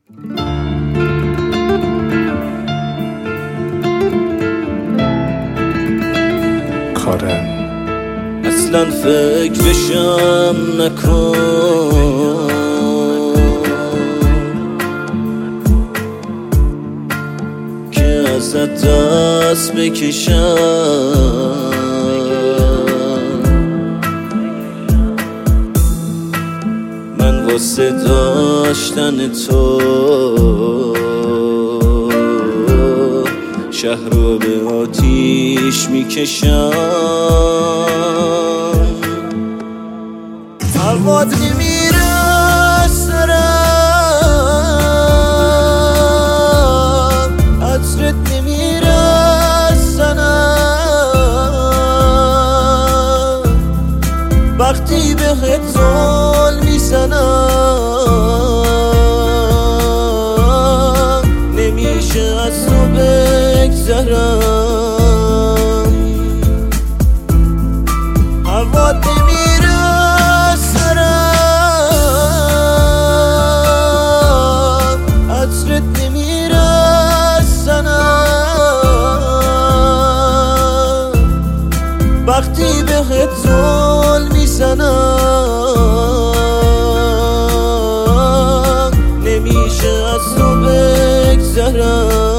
اصلا فکرشم نکن که ازت دست بکشم. من واسه داشتن تو شهر رو به آتیش میکشم. هوات نمیره سرم، عطرت نمیره سنم، وقتی بهت زل میزنم نمیشه از تو بگذرم. هوات نمیره سرم، عطرت نمیره سنم، وقتی بهت زل میزنم نمیشه از تو بگذرم.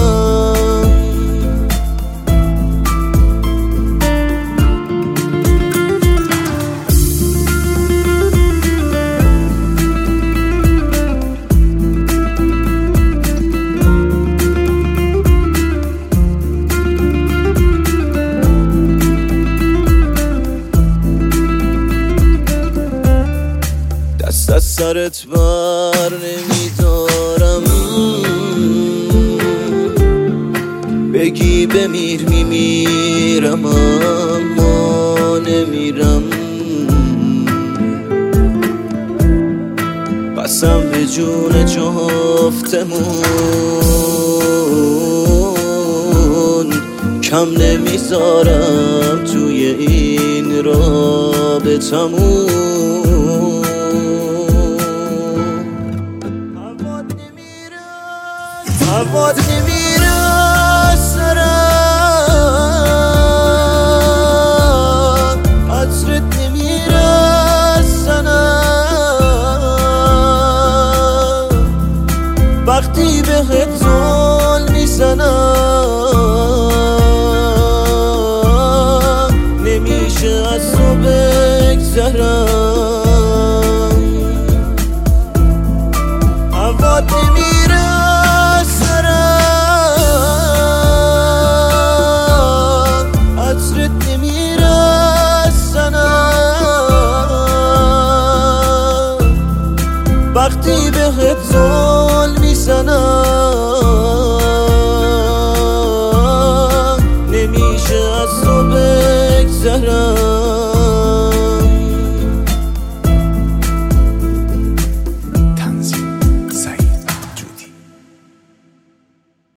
دست از سرت بر نمیدارم، بگی بمیر میمیرم اما نمیرم. قسم به جون جفتمون کم نمیذارم توی این رابطمون. هوات نمیره سرم، عطرت نمیره سنم، وقتی بهت زل میزنم نمیشه از تو بگذرم. هوات نمیره سرم، عطرت نمیره سنم، وقتی بهت زل